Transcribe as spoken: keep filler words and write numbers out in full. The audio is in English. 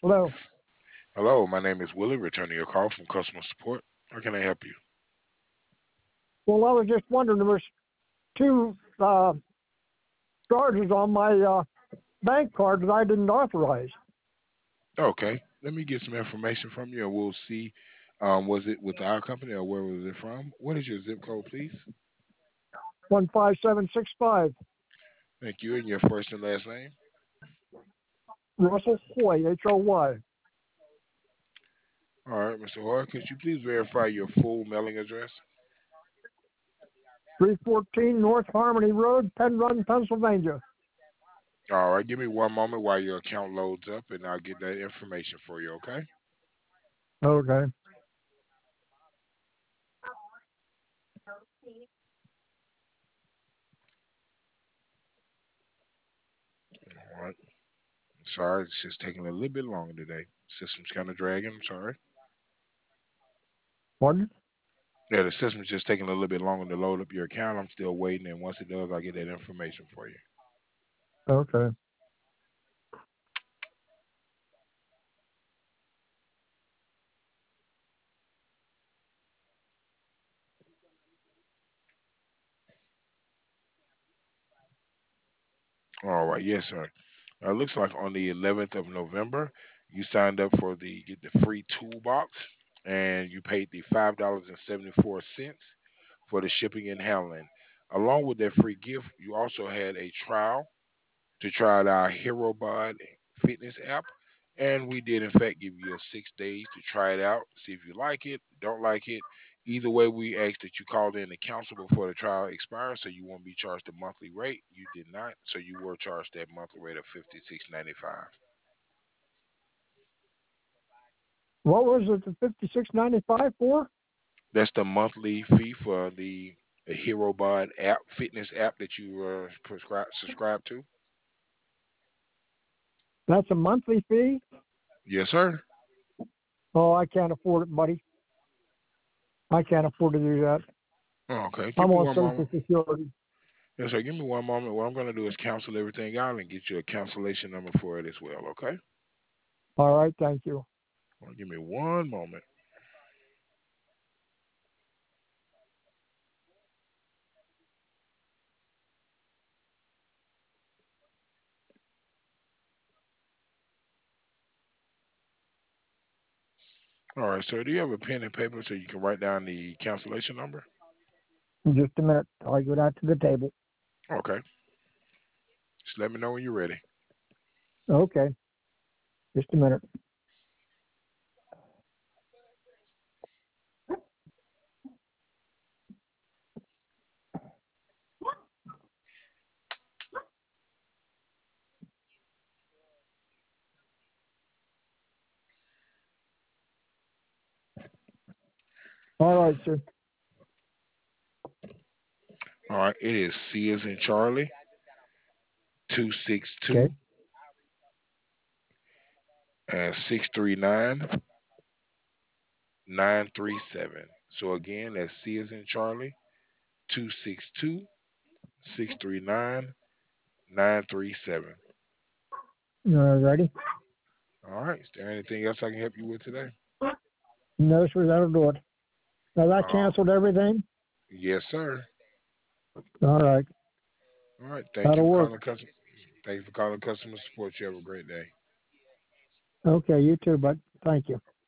Hello. Hello, my name is Willie, returning your call from customer support. How can I help you? Well, I was just wondering, there was two uh, charges on my uh, bank card that I didn't authorize. Okay, let me get some information from you and we'll see. Um, was it with our company or where was it from? What is your zip code, please? One five seven six five. Thank you. And your first and last name? Russell Hoy, H O Y. All right, mister Hoy, could you please verify your full mailing address? three fourteen North Harmony Road, Penn Run, Pennsylvania. All right, give me one moment while your account loads up and I'll get that information for you, okay? Okay. All right. Sorry, it's just taking a little bit longer today. System's kind of dragging. I'm sorry. Pardon? Yeah, the system's just taking a little bit longer to load up your account. I'm still waiting, and once it does, I'll get that information for you. Okay. All right, yes, sir. Uh, looks like on the eleventh of November, you signed up for the get the free toolbox, and you paid the five dollars and seventy four cents for the shipping and handling. Along with that free gift, you also had a trial to try out our HeroBod fitness app. And we did, in fact, give you a six days to try it out, see if you like it, don't like it. Either way, we ask that you call in to counsel before the trial expires so you won't be charged a monthly rate. You did not, so you were charged that monthly rate of fifty-six ninety-five. What was it, the fifty-six ninety-five for? That's the monthly fee for the, the HeroBod app, fitness app that you uh, prescribe, subscribe to. That's a monthly fee? Yes, sir. Oh, I can't afford it, buddy. I can't afford to do that. Okay, give I'm me on one Social moment. Security. Yes, sir. Give me one moment. What I'm going to do is cancel everything out and get you a cancellation number for it as well. Okay. All right, thank you. Well, give me one moment. All right, sir. Do you have a pen and paper so you can write down the cancellation number? In just a minute. I'll go out to the table. Okay. Just let me know when you're ready. Okay. Just a minute. All right, sir. All right. It is C as in Charlie, Okay. two six two and six three nine nine three seven. So again, that's C as in Charlie, two six two six three nine nine three seven. All righty. All right. Is there anything else I can help you with today? No, sir, that'll do it. Now that Uh, canceled everything? yes, sir. All right. All right. Thank you That'll for work. calling customer. Thank you for calling customer support. You have a great day. Okay, you too, bud. Thank you.